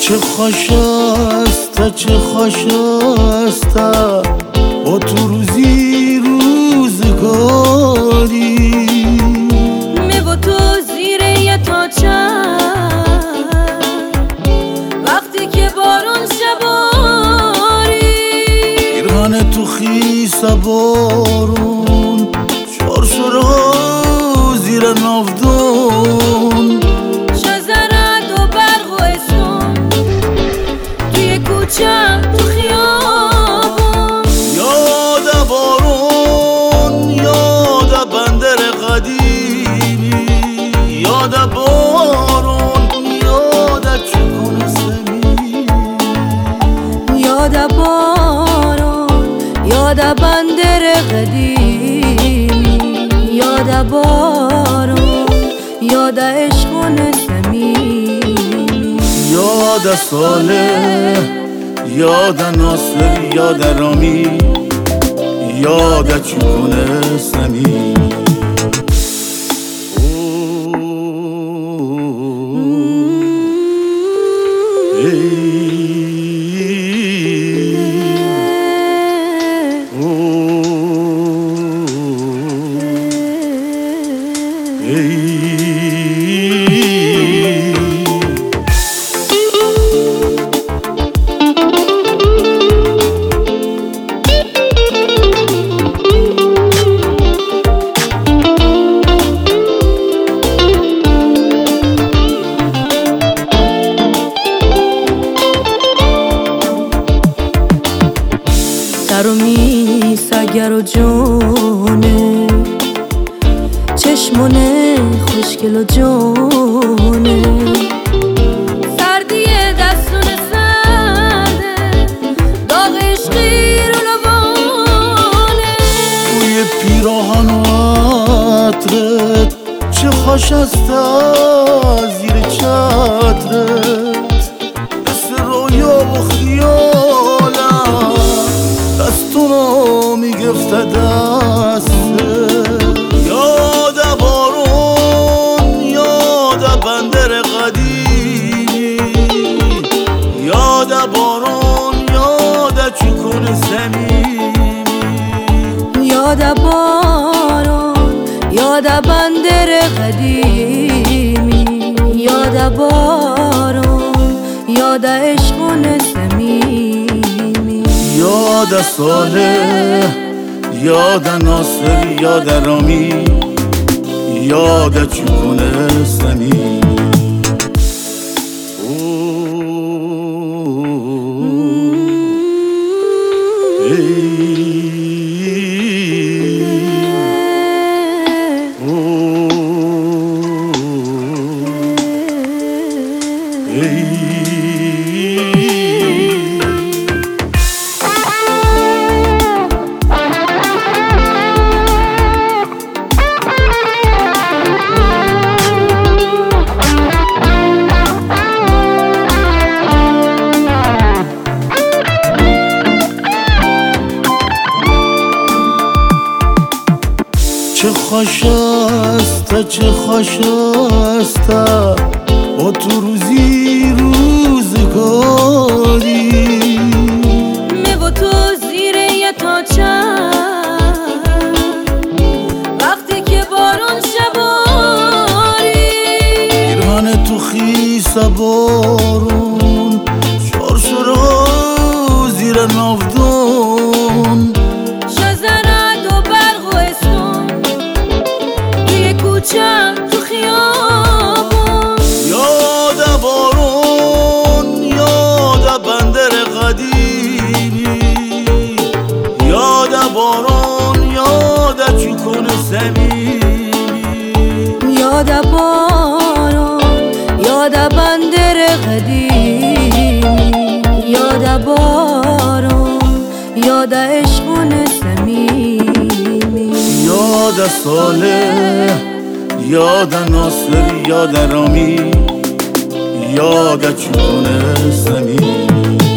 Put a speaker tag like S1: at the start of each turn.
S1: چه خوش است چه خوش است با تو روزی روزگاری
S2: می با تو زیر یه تاچم وقتی که بارون شباری
S1: پیرهن تو خیس بارون شرشرا زیر ناودون
S2: شزرد و برق و اسم توی کوچم تو خیابون
S1: یاد بارون یاد بندر قدیمی یاد بارون یاد چکن سمی
S2: یاد بارون یاد بندر قدیمی یاد بارون یاد عشق و نسمی
S1: یاد صالح یاد ناصر یاد رامی یاد چکن سمی
S2: در و میسگر و جونه چشمونه خوشگل و جونه سردی دستون سرده داغ عشقی رو لبانه
S1: بوی پیراهن و عطرت چه خوش است از زیر چترت مثل رویا و خیالم دستونو میگفته دسته یاد بارون یاد بندر قدیمی یاد بارون یاد چکن زمینی
S2: یاد بارون یاد بندر قدیمی یاد بارون یاد عشق و نسمی
S1: یاد صالح یاد ناصر یاد رامی یاد چکن سمی چه خوش است چه خوش است با تو روزی روزگاری
S2: می با تو زیر یه تاچم وقتی که بارون شباری
S1: پیرهن تو خیس بارون شرشرا زیر ناودون
S2: کوچم تو خیابون
S1: یاد بارون یاد بندر قدیمی یاد بارون یاد چکن زمینی
S2: یاد بارون یاد بندر قدیمی یاد بارون یاد عشق و نسمی
S1: یاد صالح یاد ناصر یاد رامی یاد چکن سمی